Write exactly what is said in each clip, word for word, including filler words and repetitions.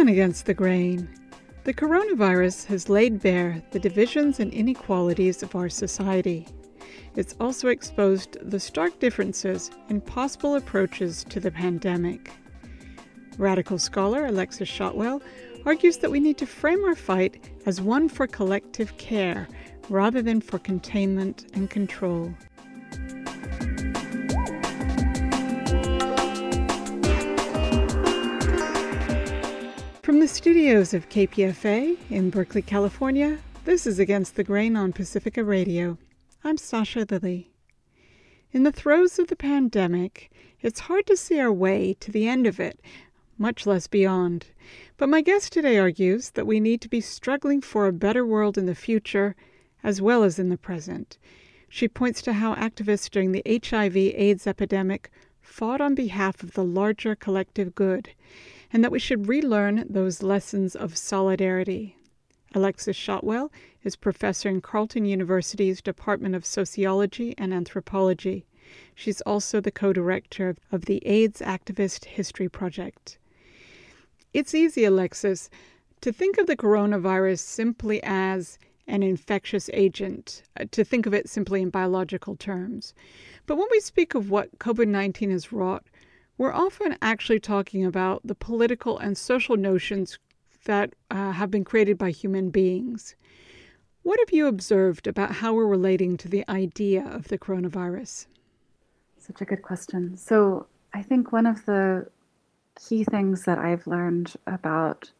on Against the Grain. The coronavirus has laid bare the divisions and inequalities of our society. It's also exposed the stark differences in possible approaches to the pandemic. Radical scholar Alexis Shotwell argues that we need to frame our fight as one for collective care rather than for containment and control. From the studios of K P F A in Berkeley, California, this is Against the Grain on Pacifica Radio. I'm Sasha Lilly. In the throes of the pandemic, it's hard to see our way to the end of it, much less beyond. But my guest today argues that we need to be struggling for a better world in the future, as well as in the present. She points to how activists during the H I V AIDS epidemic fought on behalf of the larger collective good, and that we should relearn those lessons of solidarity. Alexis Shotwell is professor in Carleton University's Department of Sociology and Anthropology. She's also the co-director of the AIDS Activist History Project. It's easy, Alexis, to think of the coronavirus simply as an infectious agent, to think of it simply in biological terms. But when we speak of what COVID nineteen has wrought, we're often actually talking about the political and social notions that uh, have been created by human beings. What have you observed about how we're relating to the idea of the coronavirus? Such a good question. So I think one of the key things that I've learned about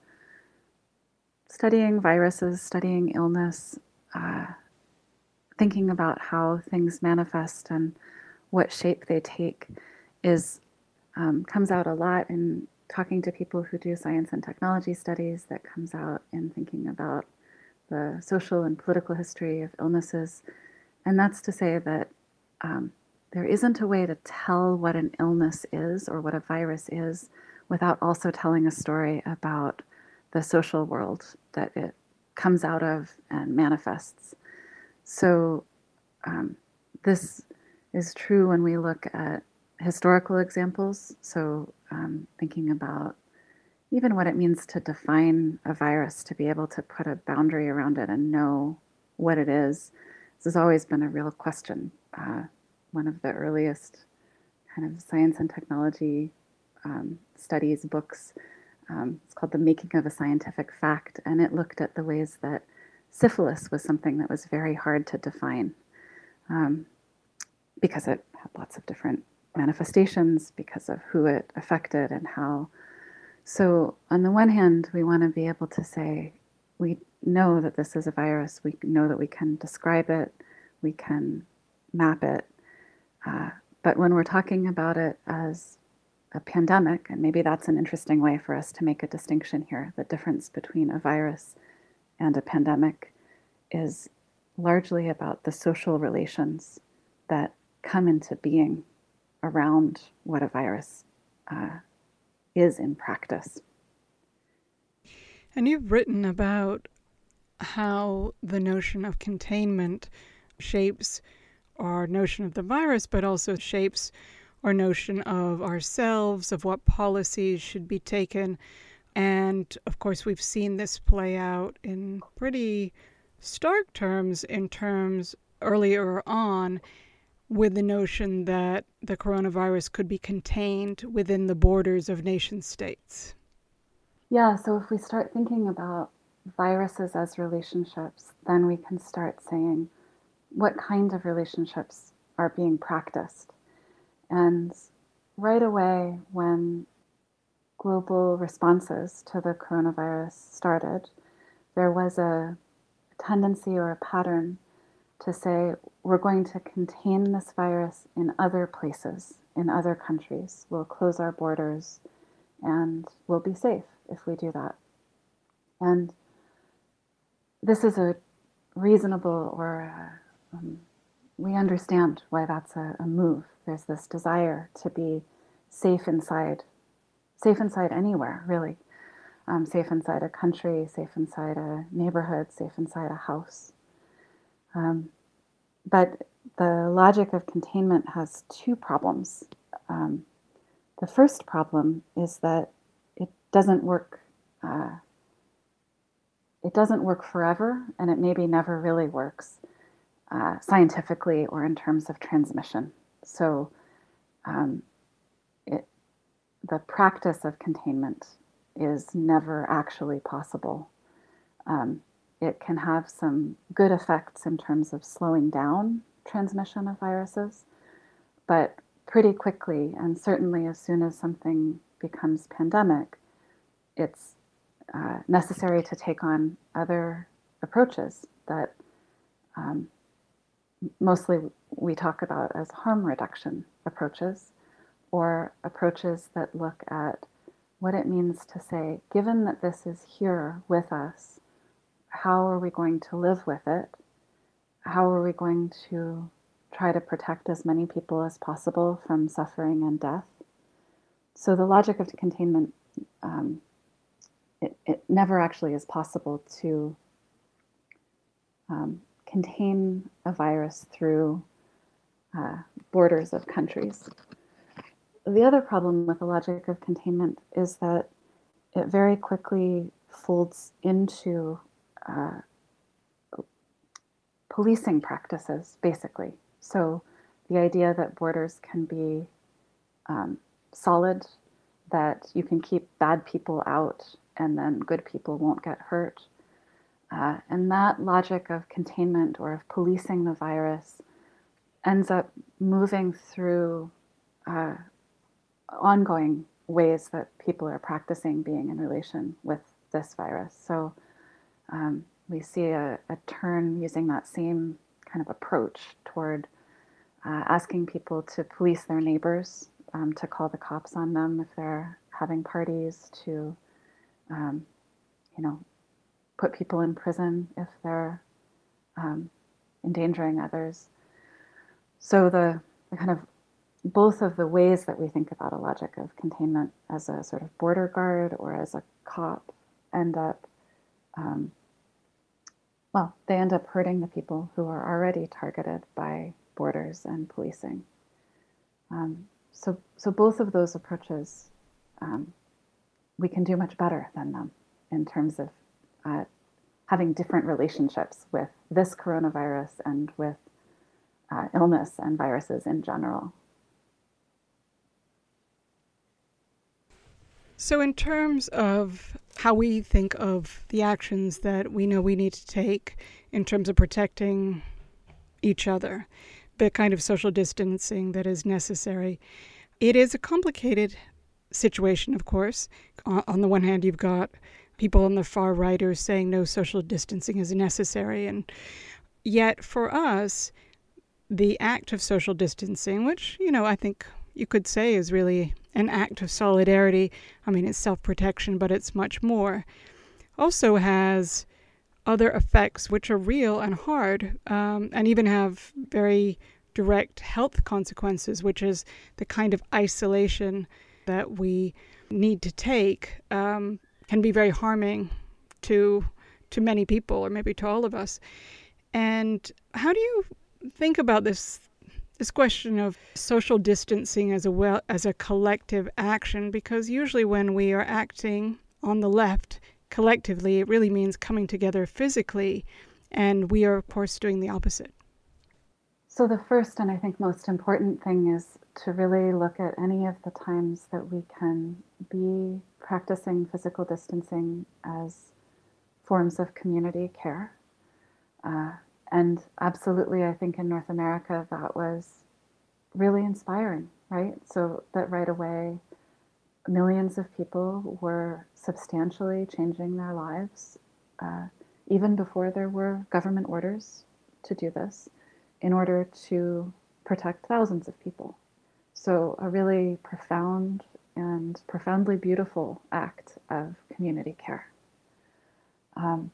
studying viruses, studying illness, uh, thinking about how things manifest and what shape they take is Um, comes out a lot in talking to people who do science and technology studies, that comes out in thinking about the social and political history of illnesses. And that's to say that um, there isn't a way to tell what an illness is or what a virus is without also telling a story about the social world that it comes out of and manifests. So um, this is true when we look at historical examples, so um, thinking about even what it means to define a virus, to be able to put a boundary around it and know what it is. This has always been a real question. Uh, one of the earliest kind of science and technology um, studies books, um, it's called The Making of a Scientific Fact, and it looked at the ways that syphilis was something that was very hard to define um, because it had lots of different manifestations because of who it affected and how. So on the one hand, we want to be able to say, we know that this is a virus, we know that we can describe it, we can map it. Uh, but when we're talking about it as a pandemic, and maybe that's an interesting way for us to make a distinction here, the difference between a virus and a pandemic is largely about the social relations that come into being around what a virus uh, is in practice. And you've written about how the notion of containment shapes our notion of the virus, but also shapes our notion of ourselves, of what policies should be taken. And of course, we've seen this play out in pretty stark terms in terms earlier on with the notion that the coronavirus could be contained within the borders of nation states. Yeah, so if we start thinking about viruses as relationships, then we can start saying what kind of relationships are being practiced. And right away, when global responses to the coronavirus started, there was a tendency or a pattern to say, we're going to contain this virus in other places, in other countries. We'll close our borders and we'll be safe if we do that. And this is a reasonable, or a, um, we understand why that's a, a move. There's this desire to be safe inside, safe inside anywhere, really. Um, safe inside a country, safe inside a neighborhood, safe inside a house. Um, but the logic of containment has two problems. Um, the first problem is that it doesn't work uh, it doesn't work forever, and it maybe never really works uh, scientifically or in terms of transmission. So um, it, the practice of containment is never actually possible. Um, it can have some good effects in terms of slowing down transmission of viruses, but pretty quickly, and certainly as soon as something becomes pandemic, it's uh, necessary to take on other approaches that um, mostly we talk about as harm reduction approaches, or approaches that look at what it means to say, given that this is here with us, how are we going to live with it? How are we going to try to protect as many people as possible from suffering and death? So the logic of containment, um, it, it never actually is possible to um, contain a virus through uh, borders of countries. The other problem with the logic of containment is that it very quickly folds into uh, policing practices, basically. So the idea that borders can be um, solid, that you can keep bad people out and then good people won't get hurt. Uh, and that logic of containment or of policing the virus ends up moving through uh, ongoing ways that people are practicing being in relation with this virus. So um, we see a, a turn using that same kind of approach toward uh, asking people to police their neighbors, um, to call the cops on them if they're having parties, to, um, you know, put people in prison if they're um, endangering others. So the, the kind of both of the ways that we think about a logic of containment as a sort of border guard or as a cop end up, um, well, they end up hurting the people who are already targeted by borders and policing. Um, so, so both of those approaches, um, we can do much better than them in terms of uh, having different relationships with this coronavirus and with uh, illness and viruses in general. So in terms of how we think of the actions that we know we need to take in terms of protecting each other, the kind of social distancing that is necessary, it is a complicated situation, of course. On the one hand, you've got people on the far right who are saying no social distancing is necessary. And yet for us, the act of social distancing, which, you know, I think you could say is really an act of solidarity. I mean, it's self-protection, but it's much more. Also has other effects which are real and hard, um, and even have very direct health consequences, which is the kind of isolation that we need to take, um, can be very harming to to many people, or maybe to all of us. And how do you think about this this question of social distancing as a well as a collective action? Because usually when we are acting on the left collectively, it really means coming together physically, and we are, of course, doing the opposite. So the first and I think most important thing is to really look at any of the times that we can be practicing physical distancing as forms of community care. Uh, and absolutely, I think in North America, that was really inspiring, right? So that right away, millions of people were substantially changing their lives, uh, even before there were government orders to do this, in order to protect thousands of people. So a really profound and profoundly beautiful act of community care. Um,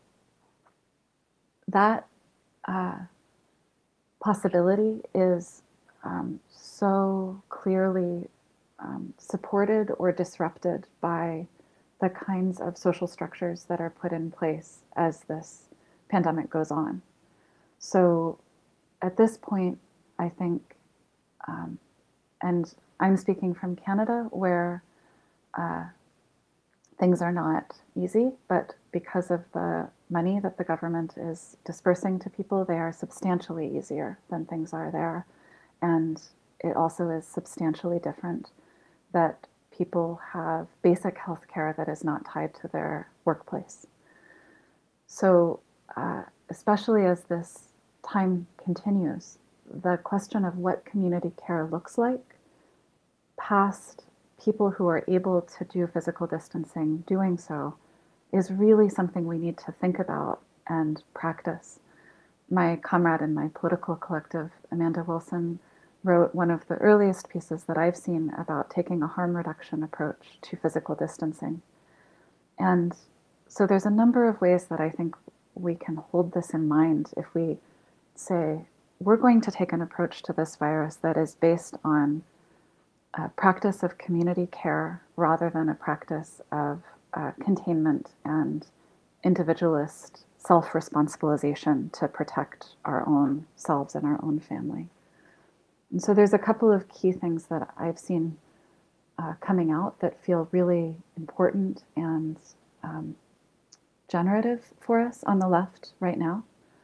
that uh, possibility is um, so clearly um, supported or disrupted by the kinds of social structures that are put in place as this pandemic goes on. So at this point, I think, um, and I'm speaking from Canada, where uh, things are not easy, but because of the money that the government is dispersing to people, they are substantially easier than things are there. And it also is substantially different that people have basic health care that is not tied to their workplace. So, uh, especially as this time continues, the question of what community care looks like, past people who are able to do physical distancing doing so, is really something we need to think about and practice. My comrade in my political collective, Amanda Wilson, wrote one of the earliest pieces that I've seen about taking a harm reduction approach to physical distancing. And so there's a number of ways that I think we can hold this in mind if we say, we're going to take an approach to this virus that is based on a practice of community care rather than a practice of uh, containment and individualist self-responsibilization to protect our own selves and our own family. And so there's a couple of key things that I've seen uh, coming out that feel really important and um, generative for us on the left right now.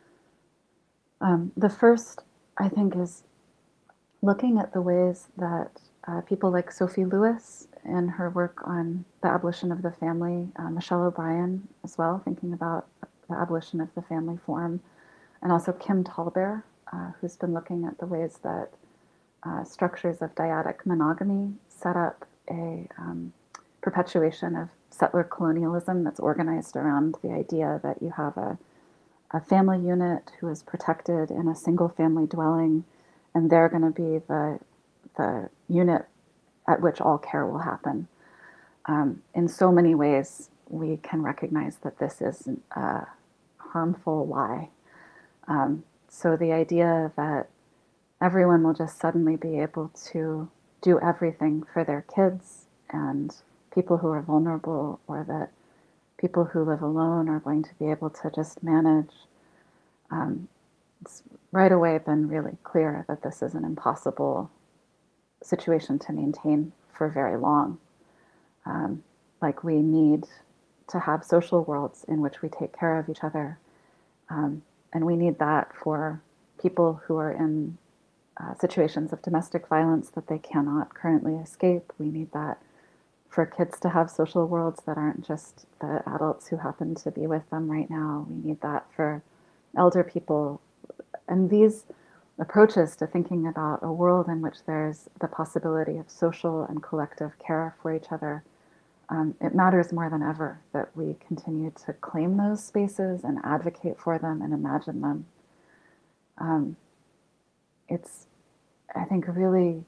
Um, the first, I think, is looking at the ways that uh, people like Sophie Lewis in her work on the abolition of the family, uh, Michelle O'Brien as well, thinking about the abolition of the family form, and also Kim Tallbear, uh, who's been looking at the ways that uh, structures of dyadic monogamy set up a um, perpetuation of settler colonialism that's organized around the idea that you have a, a family unit who is protected in a single family dwelling, and they're going to be the, the unit at which all care will happen. Um, in so many ways, we can recognize that this is a harmful lie. Um, so the idea that everyone will just suddenly be able to do everything for their kids and people who are vulnerable, or that people who live alone are going to be able to just manage. Um, it's right away been really clear that this is an impossible situation to maintain for very long. Um, like we need to have social worlds in which we take care of each other. Um, and we need that for people who are in uh, situations of domestic violence that they cannot currently escape. We need that for kids to have social worlds that aren't just the adults who happen to be with them right now. We need that for elder people. And these approaches to thinking about a world in which there's the possibility of social and collective care for each other, um, it matters more than ever that we continue to claim those spaces and advocate for them and imagine them. Um, it's, I think, really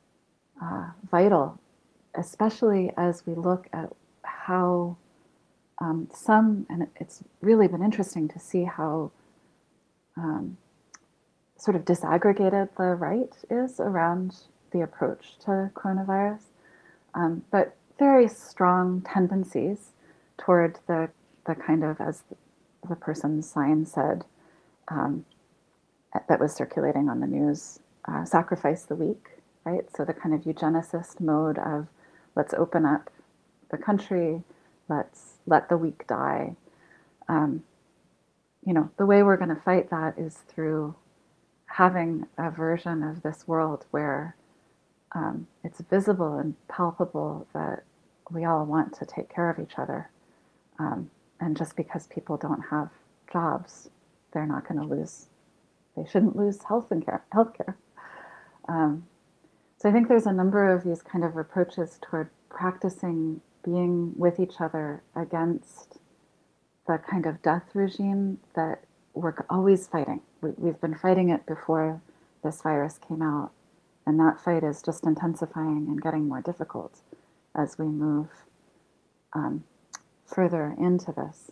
uh, vital, especially as we look at how um, some, and it's really been interesting to see how um, sort of disaggregated the right is around the approach to coronavirus, um, but very strong tendencies toward the, the kind of, as the person's sign said, um, that was circulating on the news, uh, sacrifice the weak, right? So the kind of eugenicist mode of let's open up the country, let's let the weak die. Um, you know, the way we're going to fight that is through having a version of this world where um, it's visible and palpable that we all want to take care of each other. Um, and just because people don't have jobs, they're not going to lose, they shouldn't lose health and care, health care. Um, so I think there's a number of these kind of approaches toward practicing being with each other against the kind of death regime that we're always fighting. We, we've been fighting it before this virus came out, and that fight is just intensifying and getting more difficult as we move um, further into this.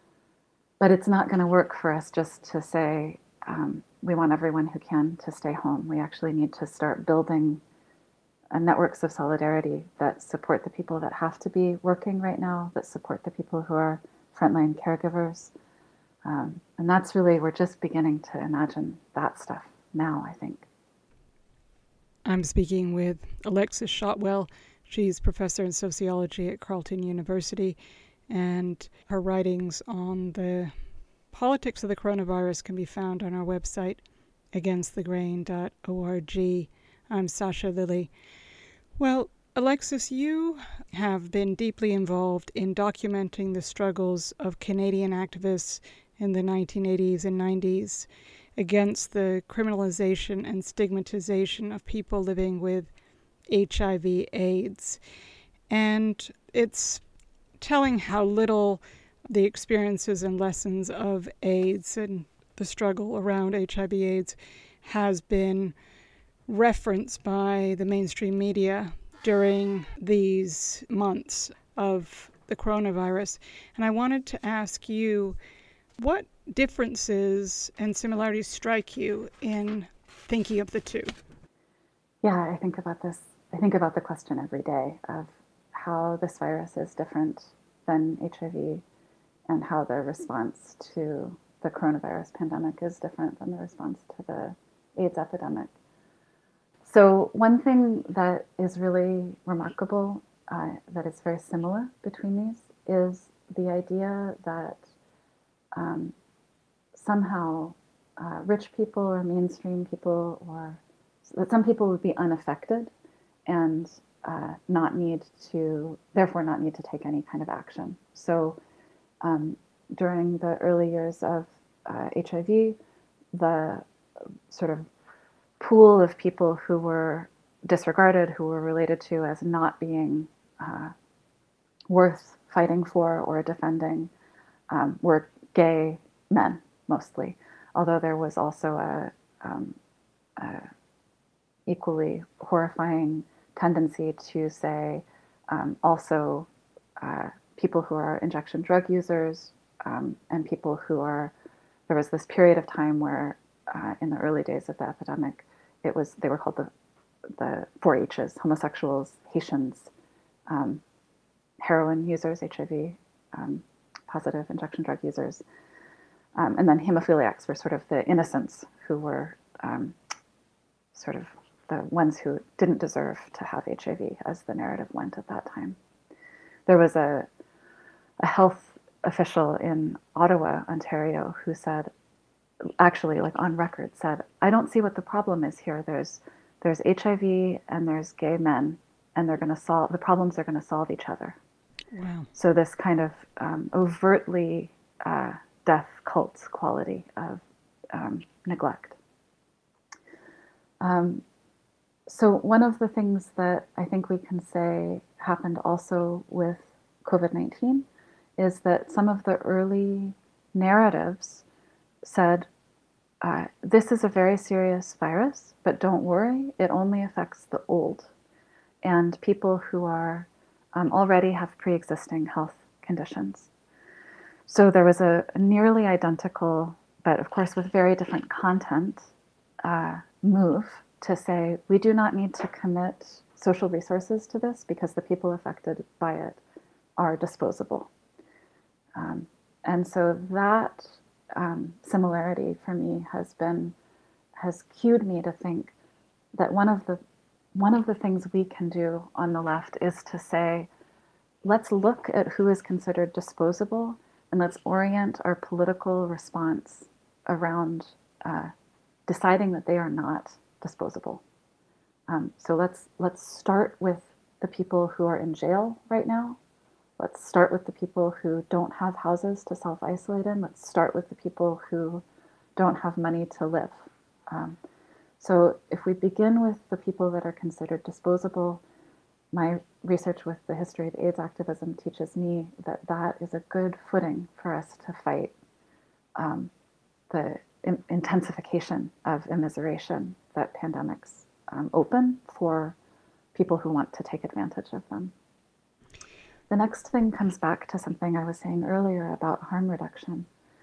But it's not going to work for us just to say um, we want everyone who can to stay home. We actually need to start building uh, networks of solidarity that support the people that have to be working right now, that support the people who are frontline caregivers. Um, and that's really, we're just beginning to imagine that stuff now, I think. I'm speaking with Alexis Shotwell. She's professor in sociology at Carleton University, and her writings on the politics of the coronavirus can be found on our website, against the grain dot org. I'm Sasha Lilley. Well, Alexis, you have been deeply involved in documenting the struggles of Canadian activists in the nineteen eighties and nineties against the criminalization and stigmatization of people living with H I V AIDS. And it's telling how little the experiences and lessons of AIDS and the struggle around H I V AIDS has been referenced by the mainstream media during these months of the coronavirus. And I wanted to ask you, what differences and similarities strike you in thinking of the two? Yeah, I think about this. I think about the question every day of how this virus is different than H I V and how the response to the coronavirus pandemic is different than the response to the AIDS epidemic. So one thing that is really remarkable, uh, that is very similar between these, is the idea that um, somehow uh, rich people or mainstream people, or that some people would be unaffected and uh, not need to, therefore not need to take any kind of action. So um, during the early years of uh, H I V, the sort of pool of people who were disregarded, who were related to as not being uh, worth fighting for or defending, um, were gay men mostly, although there was also a, um, a equally horrifying tendency to say um, also uh, people who are injection drug users um, and people who are, there was this period of time where uh, in the early days of the epidemic, it was, they were called the, the four H's, homosexuals, Haitians, um, heroin users, H I V um, positive injection drug users, um, and then hemophiliacs were sort of the innocents who were um, sort of the ones who didn't deserve to have H I V, as the narrative went at that time. There was a, a health official in Ottawa, Ontario, who said, actually, like on record, said, I don't see what the problem is here. There's there's H I V and there's gay men, and they're going to solve, the problems are going to solve each other. Wow. So this kind of um, overtly uh, death cult quality of um, neglect. Um, so one of the things that I think we can say happened also with COVID nineteen is that some of the early narratives said, uh, this is a very serious virus, but don't worry, it only affects the old and people who are um, already have pre-existing health conditions. So there was a, a nearly identical, but of course with very different content, uh, move to say, we do not need to commit social resources to this because the people affected by it are disposable. Um, and so that um, similarity for me has been, has cued me to think that one of the one of the things we can do on the left is to say, let's look at who is considered disposable and let's orient our political response around uh, deciding that they are not disposable. Um, so let's let's start with the people who are in jail right now. Let's start with the people who don't have houses to self-isolate in. Let's start with the people who don't have money to live. Um, so if we begin with the people that are considered disposable, my research with the history of AIDS activism teaches me that that is a good footing for us to fight um, the in- intensification of immiseration that pandemics um, open for people who want to take advantage of them. The next thing comes back to something I was saying earlier about harm reduction.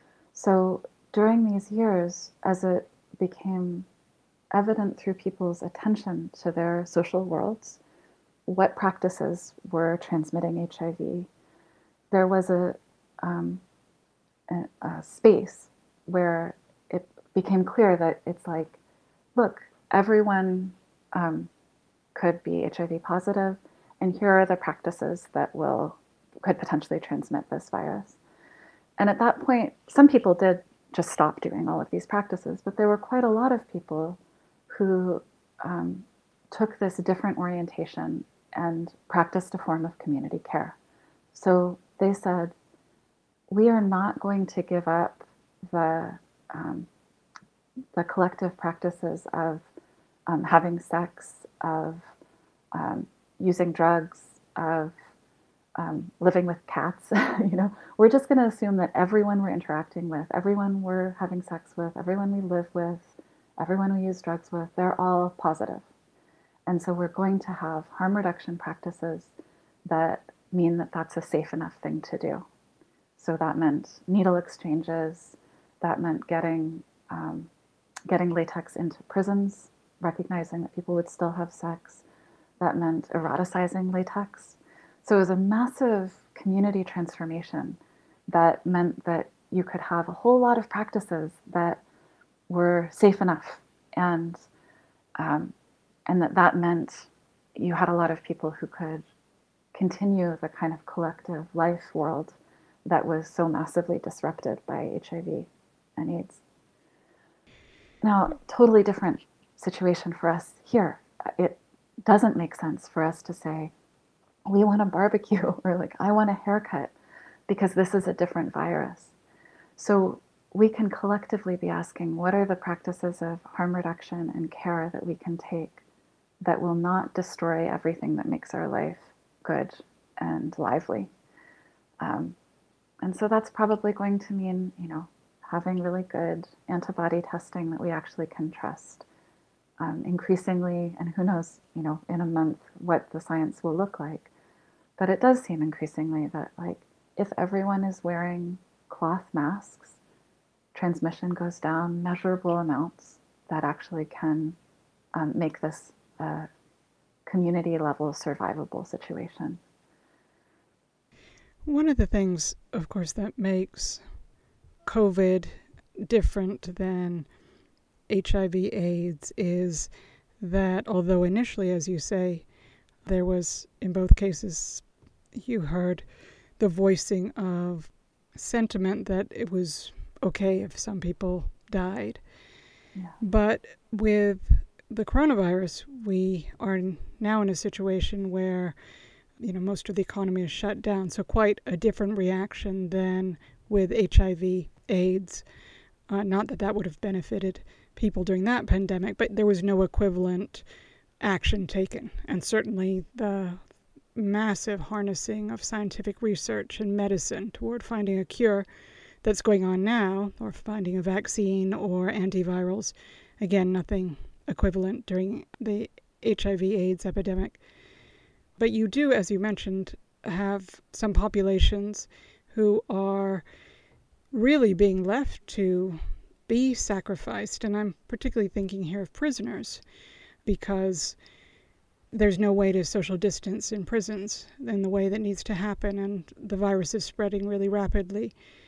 So during these years, as it became evident through people's attention to their social worlds, what practices were transmitting H I V, there was a, um, a, a space where it became clear that it's like, look, everyone um, could be H I V positive, and here are the practices that will could potentially transmit this virus. And at that point, some people did just stop doing all of these practices, but there were quite a lot of people who um, took this different orientation and practiced a form of community care. So they said, we are not going to give up the, um, the collective practices of um, having sex, of um, using drugs, of um, living with cats. You know, we're just going to assume that everyone we're interacting with, everyone we're having sex with, everyone we live with, everyone we use drugs with, they're all positive. And so we're going to have harm reduction practices that mean that that's a safe enough thing to do. So that meant needle exchanges, that meant getting um, getting latex into prisons, recognizing that people would still have sex. That meant eroticizing latex. So it was a massive community transformation that meant that you could have a whole lot of practices that were safe enough, and um, and that that meant you had a lot of people who could continue the kind of collective life world that was so massively disrupted by H I V and AIDS. Now, totally different situation for us here. It doesn't make sense for us to say, we want a barbecue, or like, I want a haircut, because this is a different virus. So we can collectively be asking, what are the practices of harm reduction and care that we can take that will not destroy everything that makes our life good and lively? Um, and so that's probably going to mean, you know, having really good antibody testing that we actually can trust. Um, increasingly, and who knows, you know, in a month what the science will look like. But it does seem increasingly that, like, if everyone is wearing cloth masks, transmission goes down measurable amounts that actually can um, make this a community level survivable situation. One of the things, of course, that makes COVID different than H I V AIDS is that although initially, as you say, there was, in both cases, you heard the voicing of sentiment that it was okay if some people died. Yeah. But with the coronavirus, we are now in a situation where, you know, most of the economy is shut down. So quite a different reaction than with H I V AIDS. Uh, not that that would have benefited people during that pandemic, but there was no equivalent action taken. And certainly the massive harnessing of scientific research and medicine toward finding a cure that's going on now, or finding a vaccine or antivirals. Again, nothing equivalent during the H I V AIDS epidemic. But you do, as you mentioned, have some populations who are really being left to be sacrificed. And I'm particularly thinking here of prisoners, because there's no way to social distance in prisons in the way that needs to happen, and the virus is spreading really rapidly.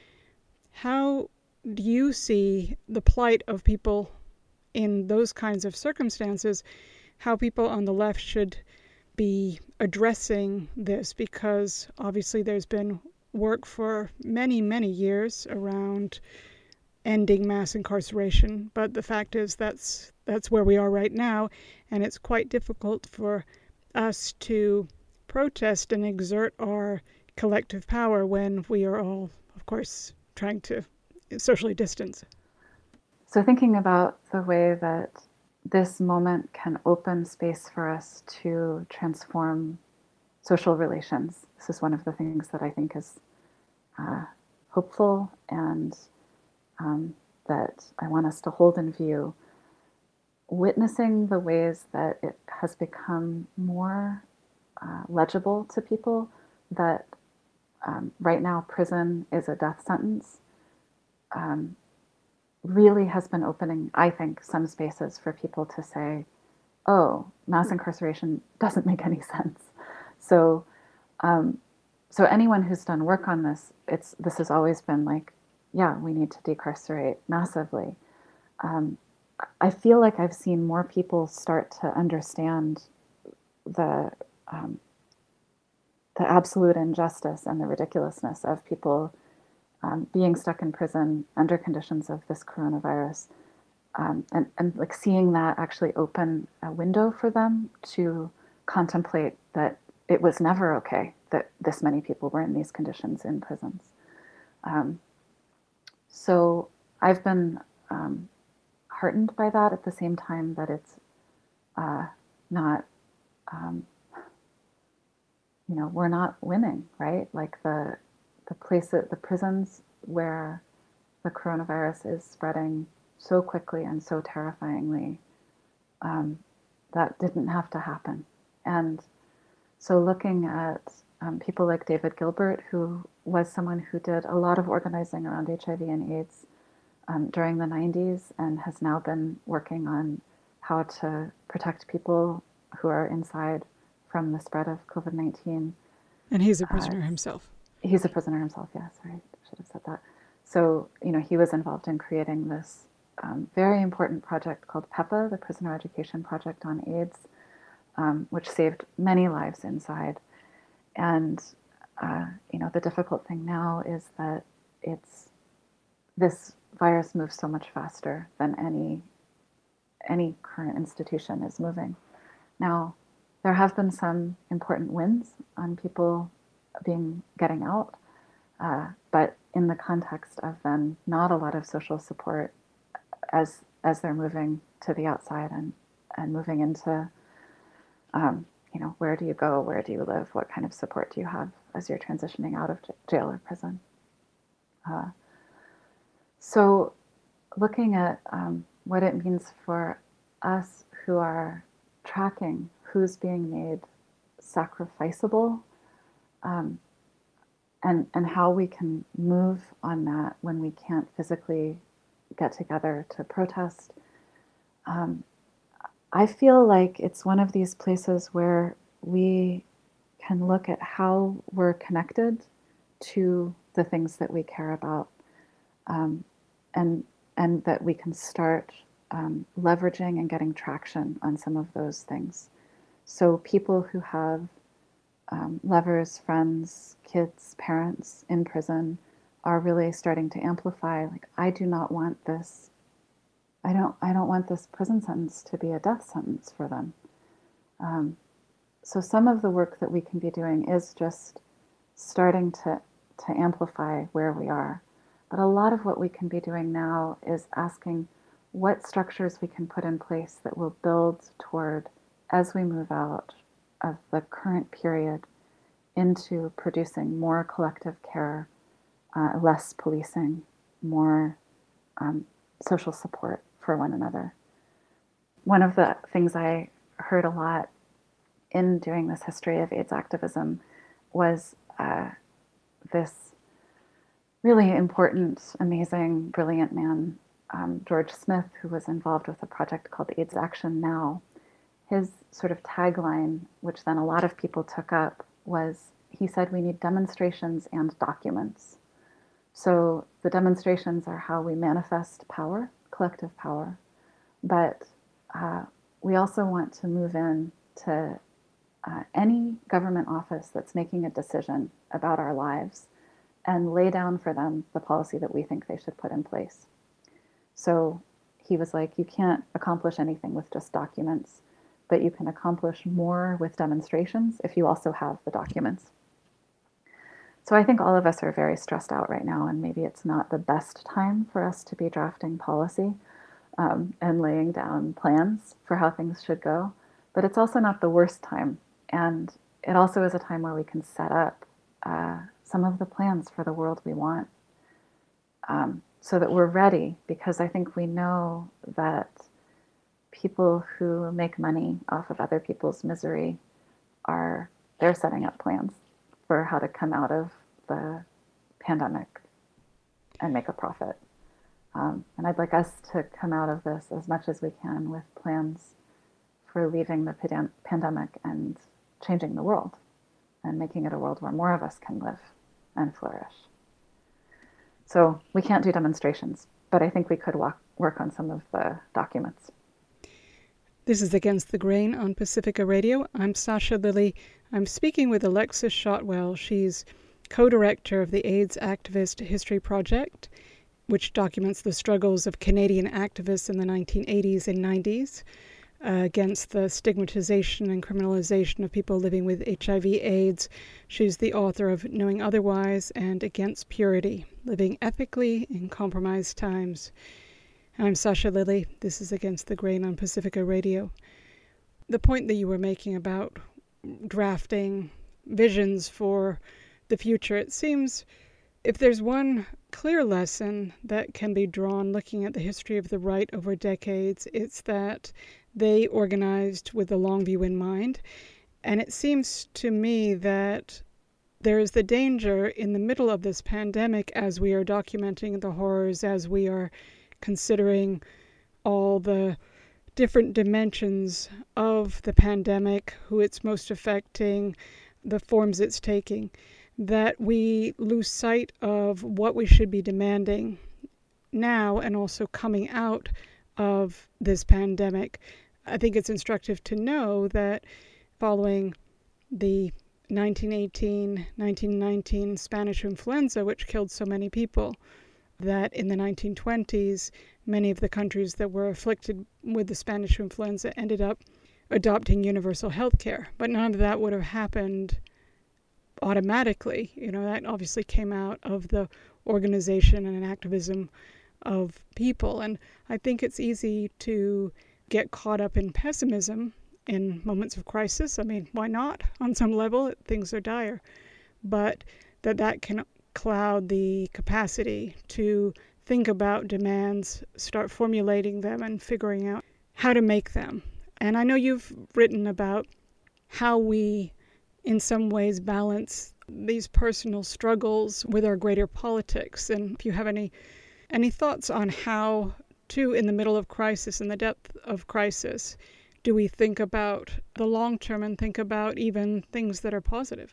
How do you see the plight of people in those kinds of circumstances, how people on the left should be addressing this? Because obviously there's been work for many, many years around ending mass incarceration, but the fact is that's that's where we are right now, and it's quite difficult for us to protest and exert our collective power when we are all, of course, trying to socially distance. So thinking about the way that this moment can open space for us to transform social relations, this is one of the things that I think is uh, hopeful, and um, that I want us to hold in view. Witnessing the ways that it has become more uh, legible to people that um, right now prison is a death sentence um, really has been opening, I think, some spaces for people to say, oh, mass incarceration doesn't make any sense. So um, so anyone who's done work on this, it's this has always been like, yeah, we need to decarcerate massively. Um, I feel like I've seen more people start to understand the um, the absolute injustice and the ridiculousness of people um, being stuck in prison under conditions of this coronavirus, um, and, and like seeing that actually open a window for them to contemplate that it was never okay that this many people were in these conditions in prisons. Um, so I've been um, heartened by that, at the same time that it's uh, not, um, you know, we're not winning, right? Like the the place, that, the prisons where the coronavirus is spreading so quickly and so terrifyingly, um, that didn't have to happen. And so looking at um, people like David Gilbert, who was someone who did a lot of organizing around H I V and AIDS um, during the nineties, and has now been working on how to protect people who are inside from the spread of COVID nineteen. And he's a prisoner uh, himself. He's a prisoner himself, yes, right. I should have said that. So, you know, he was involved in creating this um, very important project called PEPA, the Prisoner Education Project on AIDS, um, which saved many lives inside. And, uh, you know, the difficult thing now is that it's, this virus moves so much faster than any, any current institution is moving. Now, there have been some important wins on people being getting out, uh, but in the context of then not a lot of social support as as they're moving to the outside and, and moving into, um, you know, where do you go, where do you live, what kind of support do you have as you're transitioning out of jail or prison. Uh, so looking at um, what it means for us who are tracking who's being made sacrificable, um, and, and how we can move on that when we can't physically get together to protest. Um, I feel like it's one of these places where we can look at how we're connected to the things that we care about, um, and, and that we can start um, leveraging and getting traction on some of those things. So people who have um, lovers, friends, kids, parents in prison are really starting to amplify, like, I do not want this, I don't, I don't want this prison sentence to be a death sentence for them. Um, so some of the work that we can be doing is just starting to, to amplify where we are. But a lot of what we can be doing now is asking what structures we can put in place that will build toward, as we move out of the current period, into producing more collective care, uh, less policing, more um, social support for one another. One of the things I heard a lot in doing this history of AIDS activism was uh, this really important, amazing, brilliant man, um, George Smith, who was involved with a project called AIDS Action Now. His sort of tagline, which then a lot of people took up, was, he said, we need demonstrations and documents. So the demonstrations are how we manifest power, collective power, but uh, we also want to move in to uh, any government office that's making a decision about our lives and lay down for them the policy that we think they should put in place. So he was like, you can't accomplish anything with just documents, but you can accomplish more with demonstrations if you also have the documents. So I think all of us are very stressed out right now, and maybe it's not the best time for us to be drafting policy um, and laying down plans for how things should go, but it's also not the worst time. And it also is a time where we can set up uh, some of the plans for the world we want, um, so that we're ready, because I think we know that people who make money off of other people's misery are, they're setting up plans for how to come out of the pandemic and make a profit. Um, and I'd like us to come out of this as much as we can with plans for leaving the pandem- pandemic and changing the world and making it a world where more of us can live and flourish. So we can't do demonstrations, but I think we could walk, work on some of the documents. This is Against the Grain on Pacifica Radio. I'm Sasha Lilley. I'm speaking with Alexis Shotwell. She's co-director of the AIDS Activist History Project, which documents the struggles of Canadian activists in the nineteen eighties and nineties uh, against the stigmatization and criminalization of people living with H I V AIDS. She's the author of Knowing Otherwise and Against Purity, Living Ethically in Compromised Times. I'm Sasha Lilley. This is Against the Grain on Pacifica Radio. The point that you were making about drafting visions for the future, it seems if there's one clear lesson that can be drawn looking at the history of the right over decades, it's that they organized with the long view in mind. And it seems to me that there is the danger in the middle of this pandemic, as we are documenting the horrors, as we are considering all the different dimensions of the pandemic, who it's most affecting, the forms it's taking, that we lose sight of what we should be demanding now and also coming out of this pandemic. I think it's instructive to know that following the nineteen eighteen nineteen nineteen Spanish influenza, which killed so many people, that in the nineteen twenties, many of the countries that were afflicted with the Spanish influenza ended up adopting universal health care. But none of that would have happened automatically. You know, that obviously came out of the organization and activism of people. And I think it's easy to get caught up in pessimism in moments of crisis. I mean, why not? On some level, things are dire. But that that can cloud the capacity to think about demands, start formulating them and figuring out how to make them. And I know you've written about how we, in some ways, balance these personal struggles with our greater politics. And if you have any any thoughts on how, too, in the middle of crisis, in the depth of crisis, do we think about the long term and think about even things that are positive?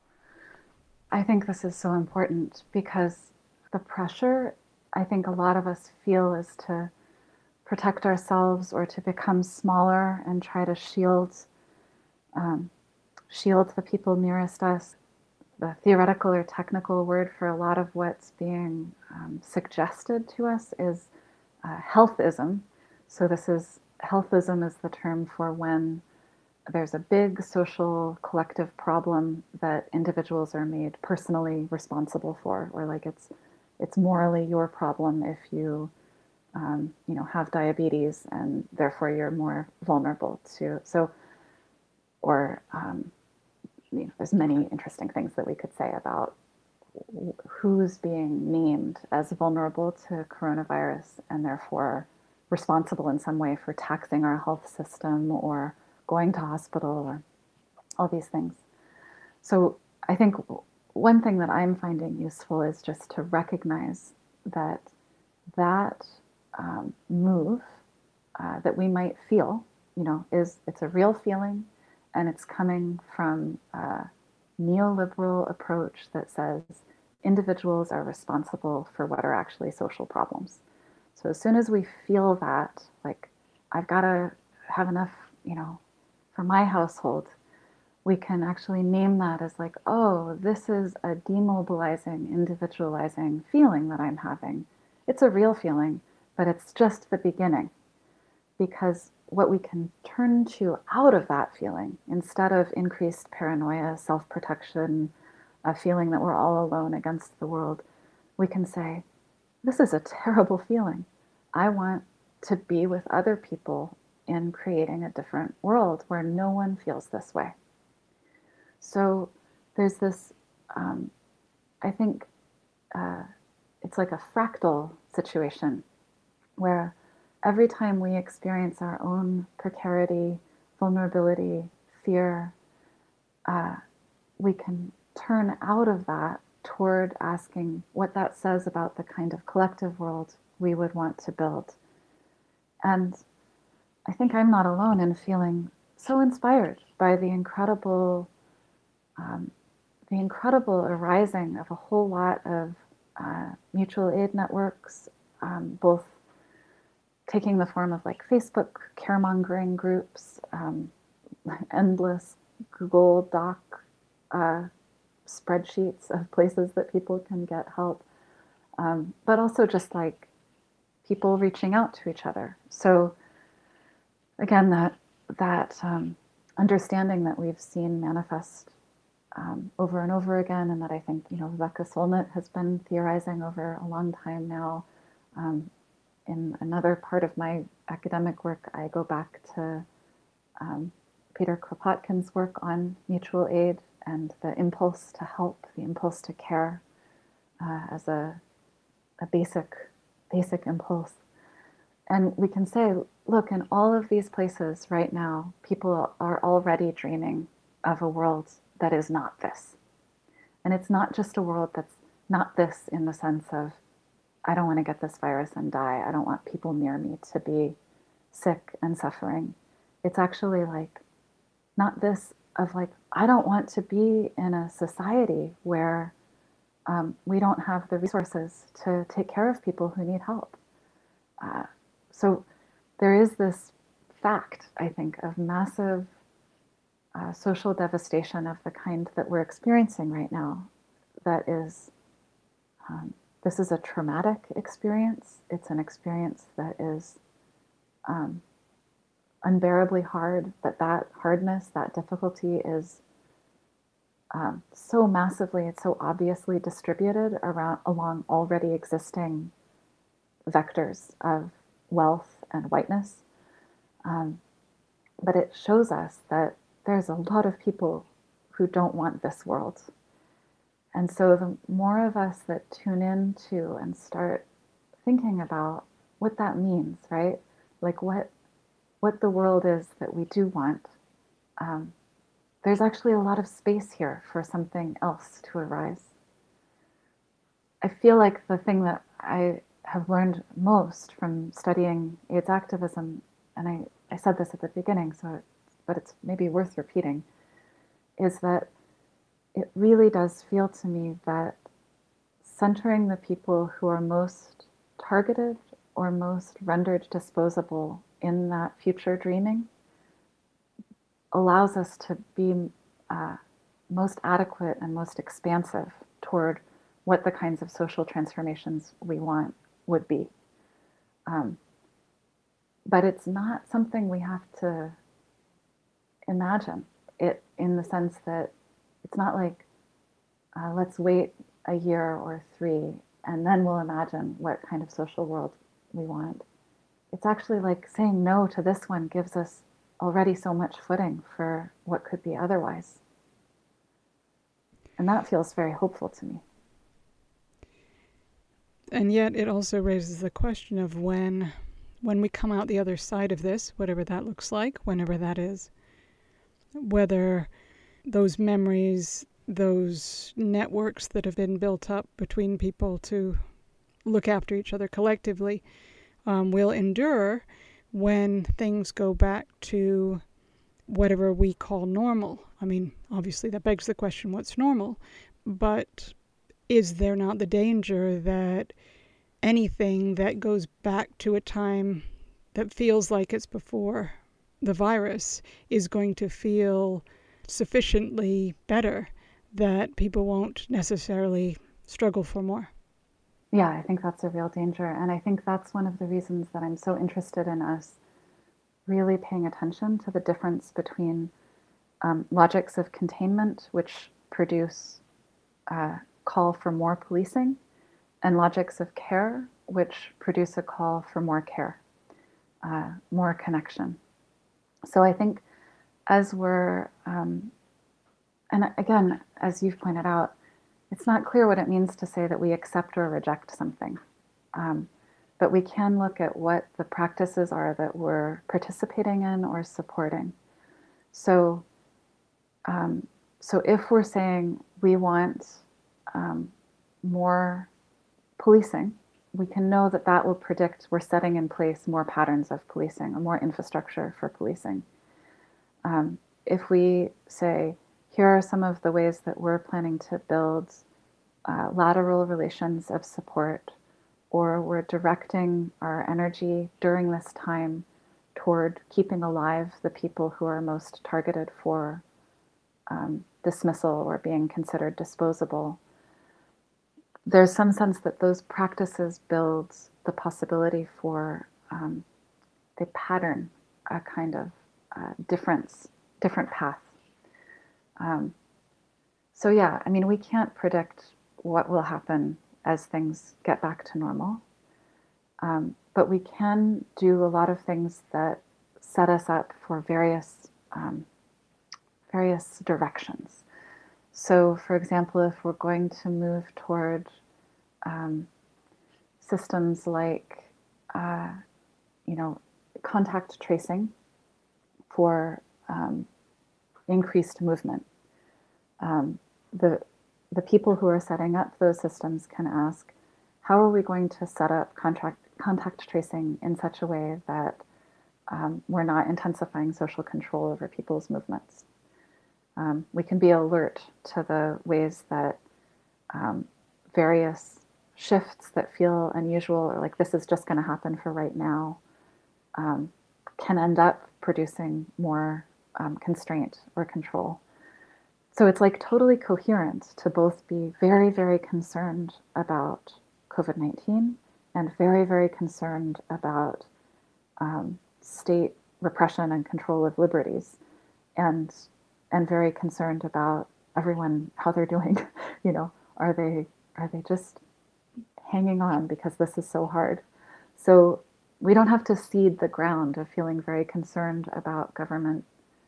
I think this is so important because the pressure I think a lot of us feel is to protect ourselves or to become smaller and try to shield um, shield the people nearest us. The theoretical or technical word for a lot of what's being um, suggested to us is uh, healthism. So this is, healthism is the term for when there's a big social collective problem that individuals are made personally responsible for, or like it's it's morally your problem if you um, you know have diabetes and therefore you're more vulnerable to so or um, you know, there's many interesting things that we could say about who's being named as vulnerable to coronavirus and therefore responsible in some way for taxing our health system or going to hospital or all these things. So I think one thing that I'm finding useful is just to recognize that that um, move uh, that we might feel, you know, is it's a real feeling and it's coming from a neoliberal approach that says individuals are responsible for what are actually social problems. So as soon as we feel that, like, I've got to have enough, you know, for my household, we can actually name that as like, oh, this is a demobilizing, individualizing feeling that I'm having. It's a real feeling, but it's just the beginning. Because what we can turn to out of that feeling, instead of increased paranoia, self-protection, a feeling that we're all alone against the world, we can say, this is a terrible feeling. I want to be with other people in creating a different world where no one feels this way. So there's this, um, I think uh, it's like a fractal situation where every time we experience our own precarity, vulnerability, fear, uh, we can turn out of that toward asking what that says about the kind of collective world we would want to build. And I think I'm not alone in feeling so inspired by the incredible, um, the incredible arising of a whole lot of uh, mutual aid networks, um, both taking the form of like Facebook caremongering groups, um, endless Google Doc uh, spreadsheets of places that people can get help, um, but also just like people reaching out to each other. So again, that that um, understanding that we've seen manifest um, over and over again, and that I think you know Rebecca Solnit has been theorizing over a long time now. Um, in another part of my academic work, I go back to um, Peter Kropotkin's work on mutual aid and the impulse to help, the impulse to care uh, as a, a basic, basic impulse. And we can say, look, in all of these places right now, people are already dreaming of a world that is not this. And it's not just a world that's not this in the sense of, I don't want to get this virus and die. I don't want people near me to be sick and suffering. It's actually like, not this of like, I don't want to be in a society where um, we don't have the resources to take care of people who need help. Uh, so there is this fact, I think, of massive uh, social devastation of the kind that we're experiencing right now. That is, um, this is a traumatic experience. It's an experience that is um, unbearably hard, but that hardness, that difficulty is um, so massively, it's so obviously distributed around along already existing vectors of wealth and whiteness. Um, but it shows us that there's a lot of people who don't want this world. And so the more of us that tune into and start thinking about what that means, right? Like what what the world is that we do want, um, there's actually a lot of space here for something else to arise. I feel like the thing that I have learned most from studying AIDS activism, and I, I said this at the beginning, so it, but it's maybe worth repeating, is that it really does feel to me that centering the people who are most targeted or most rendered disposable in that future dreaming allows us to be uh, most adequate and most expansive toward what the kinds of social transformations we want would be. Um, but it's not something we have to imagine it in the sense that it's not like, uh, let's wait a year or three and then we'll imagine what kind of social world we want. It's actually like saying no to this one gives us already so much footing for what could be otherwise. And that feels very hopeful to me. And yet it also raises the question of when, when we come out the other side of this, whatever that looks like, whenever that is, whether those memories, those networks that have been built up between people to look after each other collectively um, will endure when things go back to whatever we call normal. I mean, obviously that begs the question, what's normal? But is there not the danger that anything that goes back to a time that feels like it's before the virus is going to feel sufficiently better that people won't necessarily struggle for more? Yeah, I think that's a real danger. And I think that's one of the reasons that I'm so interested in us really paying attention to the difference between um, logics of containment, which produce uh, call for more policing, and logics of care, which produce a call for more care, uh, more connection. So I think as we're, um, and again, as you've pointed out, it's not clear what it means to say that we accept or reject something. Um, but we can look at what the practices are that we're participating in or supporting. So, um, so if we're saying we want um, more policing, we can know that that will predict we're setting in place more patterns of policing or more infrastructure for policing. Um, if we say, here are some of the ways that we're planning to build uh, lateral relations of support, or we're directing our energy during this time toward keeping alive the people who are most targeted for um, dismissal or being considered disposable, there's some sense that those practices build the possibility for, um, they pattern a kind of uh, difference, different path. Um, so yeah, I mean, we can't predict what will happen as things get back to normal, um, but we can do a lot of things that set us up for various um, various directions. So, for example, if we're going to move toward um, systems like, uh, you know, contact tracing for um, increased movement, um, the the people who are setting up those systems can ask, how are we going to set up contract, contact tracing in such a way that um, we're not intensifying social control over people's movements? Um, we can be alert to the ways that um, various shifts that feel unusual, or like this is just going to happen for right now, um, can end up producing more um, constraint or control. So it's like totally coherent to both be very, very concerned about COVID nineteen and very, very concerned about um, state repression and control of liberties, and and very concerned about everyone, how they're doing. You know, are they are they just hanging on because this is so hard? So we don't have to cede the ground of feeling very concerned about government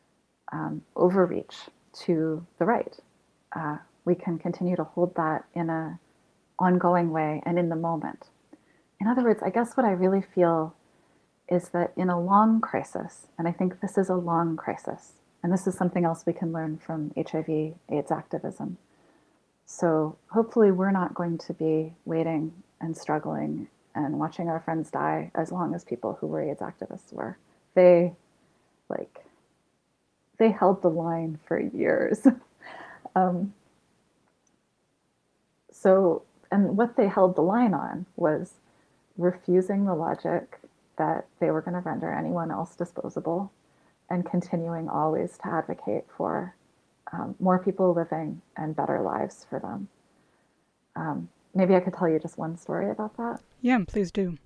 um, overreach to the right. Uh, we can continue to hold that in a ongoing way and in the moment. In other words, I guess what I really feel is that in a long crisis, and I think this is a long crisis, and this is something else we can learn from H I V AIDS activism. So hopefully we're not going to be waiting and struggling and watching our friends die as long as people who were AIDS activists were. They, like, they held the line for years. um, so, and what they held the line on was refusing the logic that they were going to render anyone else disposable, and continuing always to advocate for um, more people living and better lives for them. Um, maybe I could tell you just one story about that. Yeah, please do.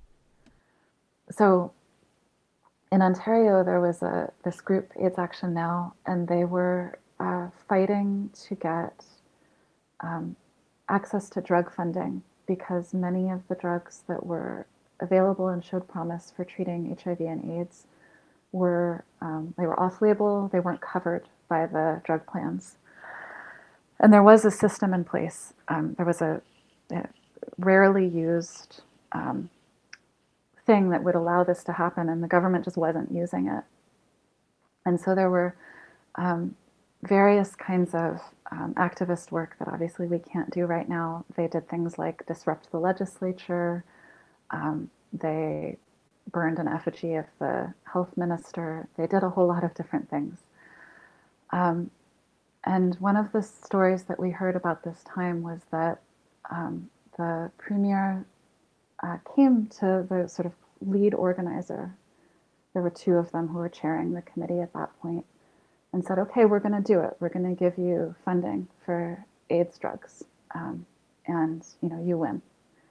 So in Ontario, there was a this group, AIDS Action Now, and they were uh, fighting to get um, access to drug funding, because many of the drugs that were available and showed promise for treating H I V and AIDS were, um, they were off-label, they weren't covered by the drug plans. And there was a system in place. Um, there was a, a rarely used um, thing that would allow this to happen, and the government just wasn't using it. And so there were um, various kinds of um, activist work that obviously we can't do right now. They did things like disrupt the legislature. Um, they burned an effigy of the health minister. They did a whole lot of different things. Um, and one of the stories that we heard about this time was that um, the premier uh, came to the sort of lead organizer. There were two of them who were chairing the committee at that point, and said, okay, we're going to do it. We're going to give you funding for AIDS drugs, um, and you know, you win.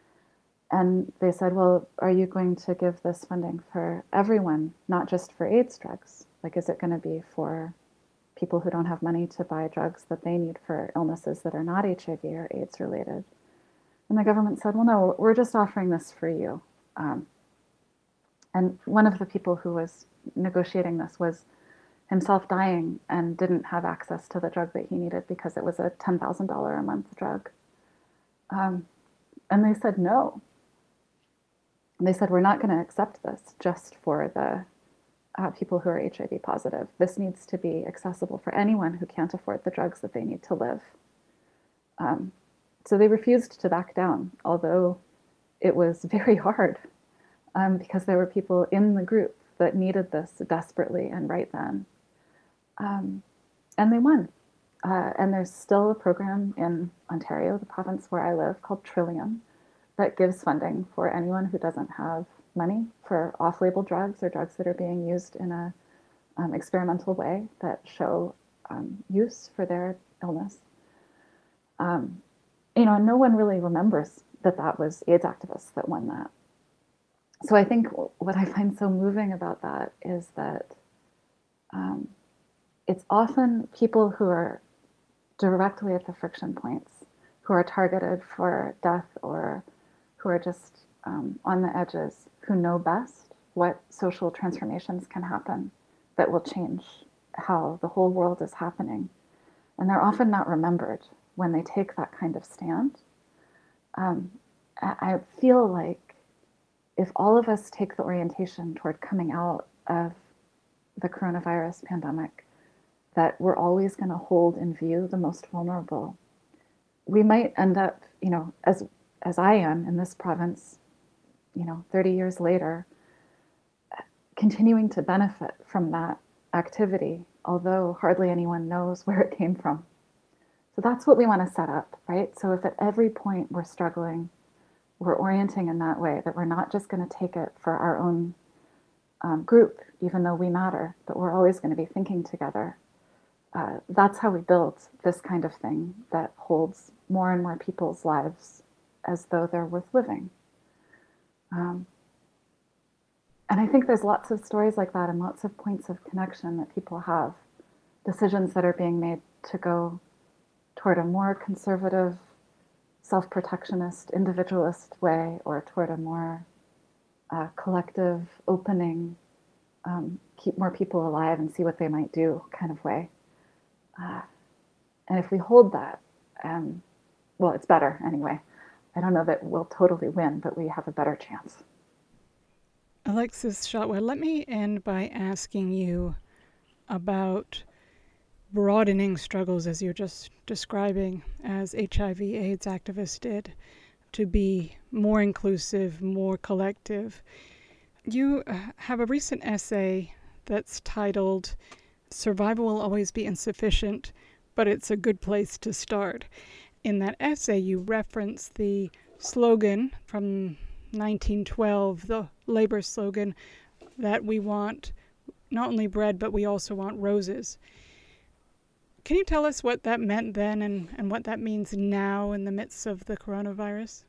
And they said, well, are you going to give this funding for everyone, not just for AIDS drugs? Like, is it going to be for people who don't have money to buy drugs that they need for illnesses that are not H I V or AIDS related? And the government said, well, no, we're just offering this for you. Um, and one of the people who was negotiating this was himself dying and didn't have access to the drug that he needed because it was a ten thousand dollars a month drug. Um, and they said no. And they said, we're not going to accept this just for the uh, people who are H I V positive. This needs to be accessible for anyone who can't afford the drugs that they need to live. Um, so they refused to back down, although it was very hard, um, because there were people in the group that needed this desperately and right then. Um, and they won. Uh, and there's still a program in Ontario, the province where I live, called Trillium, that gives funding for anyone who doesn't have money for off-label drugs or drugs that are being used in a um, experimental way that show um, use for their illness. Um, you know, and no one really remembers that that was AIDS activists that won that. So I think what I find so moving about that is that um, it's often people who are directly at the friction points, who are targeted for death or who are just um, on the edges, who know best what social transformations can happen that will change how the whole world is happening. And they're often not remembered when they take that kind of stand. Um, I feel like if all of us take the orientation toward coming out of the coronavirus pandemic, that we're always going to hold in view the most vulnerable, we might end up, you know, as as I am in this province, you know, thirty years later, continuing to benefit from that activity, although hardly anyone knows where it came from. So that's what we want to set up, right? So if at every point we're struggling, we're orienting in that way, that we're not just going to take it for our own um, group, even though we matter, but we're always going to be thinking together. Uh, that's how we build this kind of thing that holds more and more people's lives as though they're worth living. Um, and I think there's lots of stories like that and lots of points of connection that people have, decisions that are being made to go toward a more conservative, self-protectionist, individualist way, or toward a more uh, collective, opening, um, keep more people alive and see what they might do kind of way. Uh, and if we hold that, um, well, it's better anyway. I don't know that we'll totally win, but we have a better chance. Alexis Shotwell, let me end by asking you about broadening struggles as you're just describing, as H I V AIDS activists did, to be more inclusive, more collective. You have a recent essay that's titled "Survival Will Always Be Insufficient, but It's a Good Place to Start." In that essay, you reference the slogan from nineteen twelve, the labor slogan, that we want not only bread, but we also want roses. Can you tell us what that meant then and, and what that means now in the midst of the coronavirus?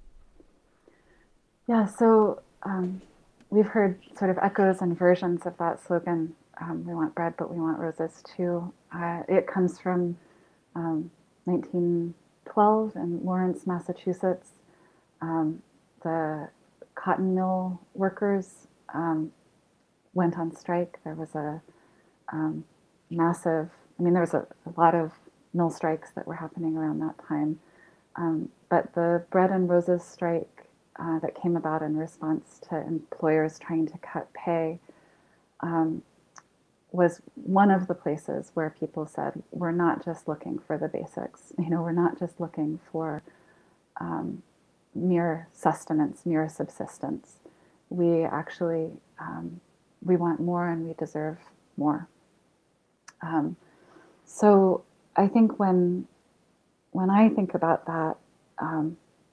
Yeah, so um, we've heard sort of echoes and versions of that slogan. Um, we want bread, but we want roses too. Uh, it comes from um, nineteen twelve in Lawrence, Massachusetts. Um, the cotton mill workers um, went on strike. There was a um, massive, I mean, there was a, a lot of mill strikes that were happening around that time. Um, but the Bread and Roses strike uh, that came about in response to employers trying to cut pay um, was one of the places where people said, we're not just looking for the basics. You know, we're not just looking for um, mere sustenance, mere subsistence. We actually, um, we want more and we deserve more. Um, so I think when when I think about that, um,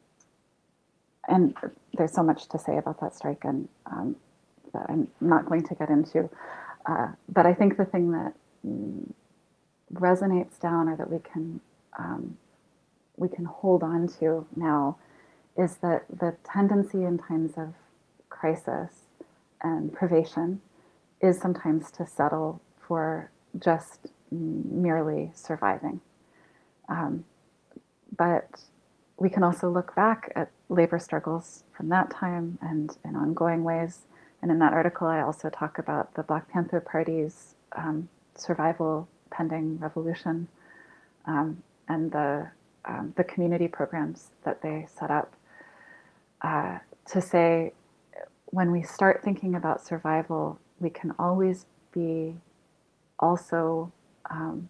and there's so much to say about that strike, and um, that I'm not going to get into, uh, but I think the thing that mm, resonates down, or that we can um, we can hold on to now, is that the tendency in times of crisis and privation is sometimes to settle for just merely surviving. Um, but we can also look back at labor struggles from that time and in ongoing ways. And in that article, I also talk about the Black Panther Party's um, survival pending revolution um, and the um, the community programs that they set up uh, to say, when we start thinking about survival, we can always be also um,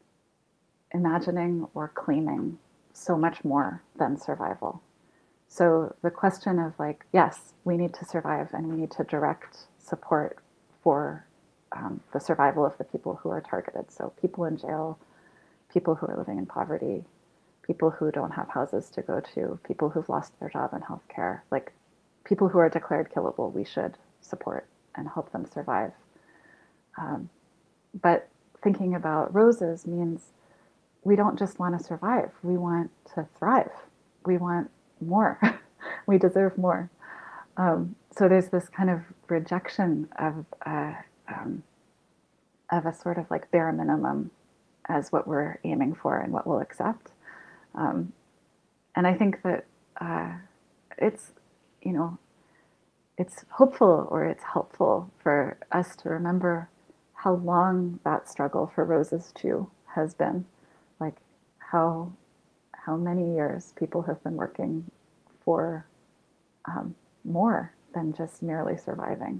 imagining or claiming so much more than survival. So the question of like, yes, we need to survive and we need to direct support for um, the survival of the people who are targeted. So people in jail, people who are living in poverty, people who don't have houses to go to, people who've lost their job in healthcare, like people who are declared killable, we should support and help them survive. Um, but thinking about roses means we don't just want to survive. We want to thrive. We want more. We deserve more. Um, so there's this kind of rejection of uh, um, of a sort of like bare minimum as what we're aiming for and what we'll accept. Um, and I think that uh, it's, you know, it's hopeful or it's helpful for us to remember how long that struggle for roses too has been. Like how how many years people have been working for um, more than just merely surviving.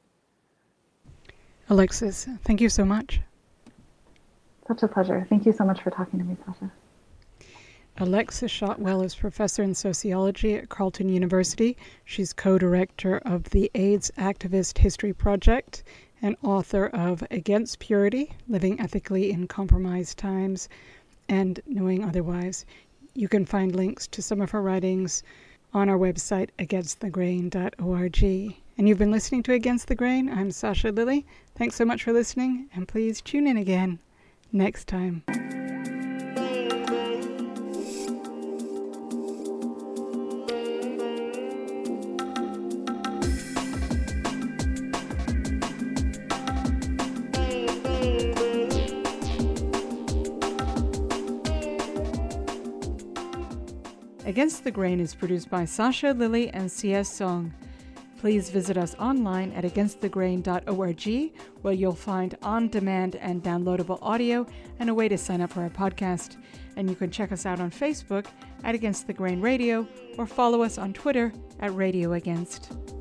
Alexis, thank you so much. Such a pleasure. Thank you so much for talking to me, Sasha. Alexis Shotwell is professor in sociology at Carleton University. She's co-director of the AIDS Activist History Project and author of Against Purity, Living Ethically in Compromised Times, and Knowing Otherwise. You can find links to some of her writings on our website, against the grain dot org. And you've been listening to Against the Grain. I'm Sasha Lilley. Thanks so much for listening, and please tune in again next time. Against the Grain is produced by Sasha Lilley and C S Song. Please visit us online at against the grain dot org, where you'll find on-demand and downloadable audio and a way to sign up for our podcast. And you can check us out on Facebook at Against the Grain Radio or follow us on Twitter at Radio Against.